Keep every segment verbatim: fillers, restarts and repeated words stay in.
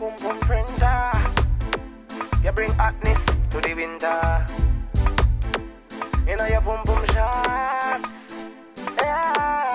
pum pum printer. You bring hotness to the winter. You know your pum pum shots. Yeah.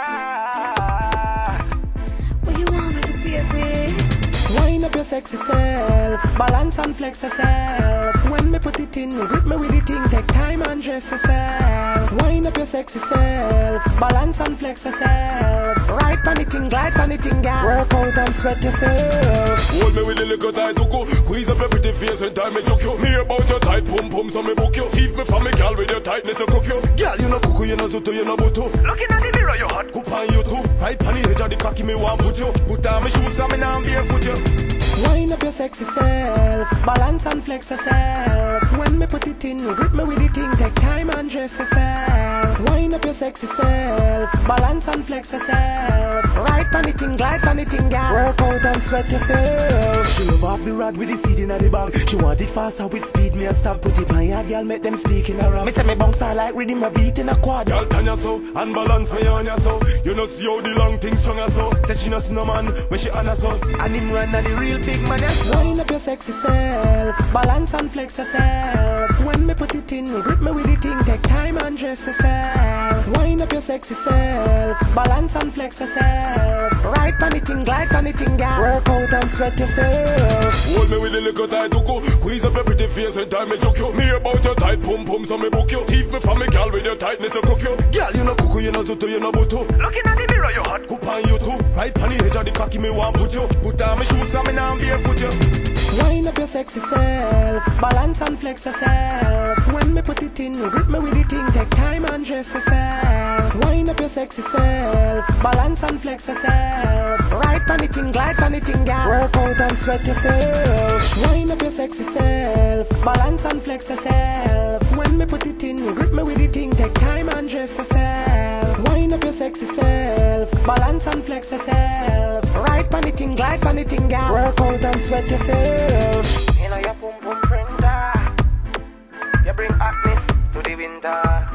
What you want me to be a bit? Wind up your sexy self, balance and flex yourself. When me put it in, grip me with the thing, take time and dress yourself. Wind up your sexy self, balance and flex yourself. Right pan it in, glide pan it in, girl. Work out and sweat yourself. Hold me with the little tight to go. Squeeze up your pretty face and time me choke you. Me about your tight pum pum, so me book you. Teeth me from me gal with your tightness to cook you. Girl, you no cuckoo, you no zuto, you no buto. Looking at the mirror, you hot. Coop on you too. Right pan the edge of the cocky, me want put you. Put on me shoes, come in and barefoot you. Wind up your sexy self, balance and flex yourself. When me put it in, grip me with the thing, take time and dress yourself. Wind up your sexy self, balance and flex yourself. Right pan it in, glide pan it in, girl. Work out and sweat yourself. She love off the rod with the seed in the bag. She want it faster with speed, me a stop. Put it on yard, girl, make them speak in a rap. Me say me bunk star like rhythm, a beat in a quad. Girl, turn your so, and balance me on your so. You know see how the long things strong so. Say she no see no man, when she on her so. And him run and the real big man, yes. Wind up your sexy self, balance and flex yourself. When me put it in, grip me with the thing, take time and dress yourself. Wind up your sexy self, balance and flex yourself. Right pan it in, glide pan it in, girl. Work out and sweat yourself. Hold me with the little tight to go. Squeeze up your pretty face and time me choke you. Me about your tight pum pum, so me book you. Teeth me from me gal with your tightness to cook you. Girl, you no cuckoo, you no zuto, you no buto. Looking at the mirror, you hot. Coop on you too. Right pan the edge of the cocky, me want put you. Put on me shoes, come in and barefoot you. Wind up your sexy self, balance and flex yourself. When me put it in, grip me with the thing, take time and dress yourself. Wind up your sexy self, balance and flex yourself. Right pan it in, glide pan it in, girl. Work out and sweat yourself. Wind up your sexy self, balance and flex yourself. When me put it in, grip me with the thing, take time and dress yourself. Wind up your sexy self, balance and flex yourself. Right pan it in, glide pan it in, girl. Work out and sweat yourself. You know your pum pum printer. You bring hotness to the winter.